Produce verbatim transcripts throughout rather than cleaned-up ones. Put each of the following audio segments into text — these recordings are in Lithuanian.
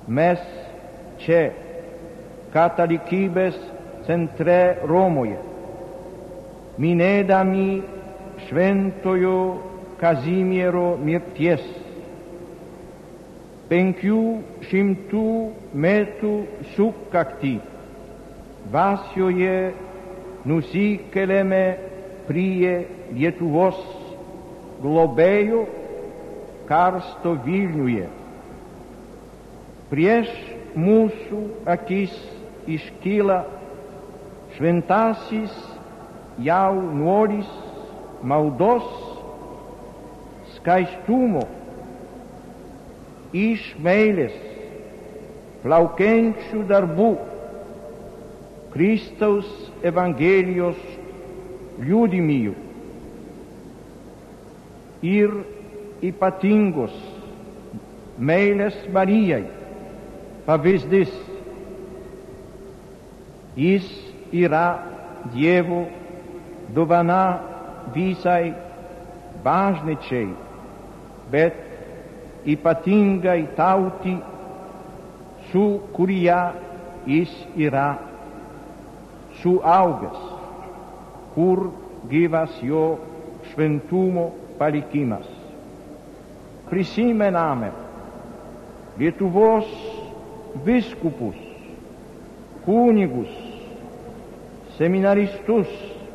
mes čia katalikybės centre Romoje, minėdami Šventojo Kazimiero mirties penkių šimtų metų sukaktį, dvasioje nusikeliame prie Lietuvos globėjo karsto Vilniuje. Prieš mūsų akis iškyla šventasis jaunuolis maldos, skaistumo, iš meilės plaukiančių darbų, Kristaus Evangelijos liudijimų ir ypatingos meilės Marijai pavyzdys. Jis yra Dievo dovana visai bažnyčiai, bet ypatingai tautai, su kuria jis yra suaugęs, kur gyvas jo šventumo palikimas. Prisimename Lietuvos vyskupus, kunigus, seminaristus,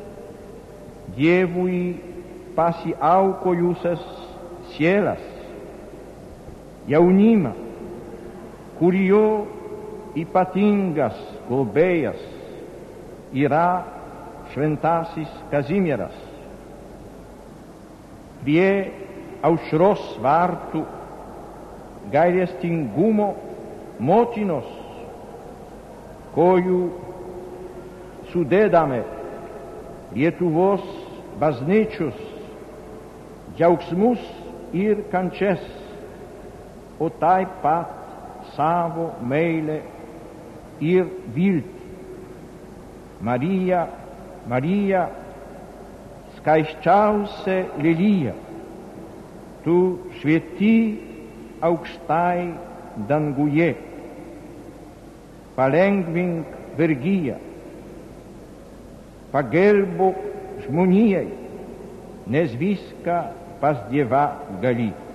Dievui pasiaukojusias sielas, jaunimą, kurio ypatingas globėjas yra šventasis Kazimieras. Prie aušros vartų gailestingumo motinos kojų sudedame Lietuvos bažnyčios džiaugsmus ir kančias, o taip pat savo meilę ir viltį. Marija, Marija, skaisčiausia lelija, tu švieti aukštai danguje, palengvink vergiją, pagelbok žmonijai, nes viską pas Dievą gali.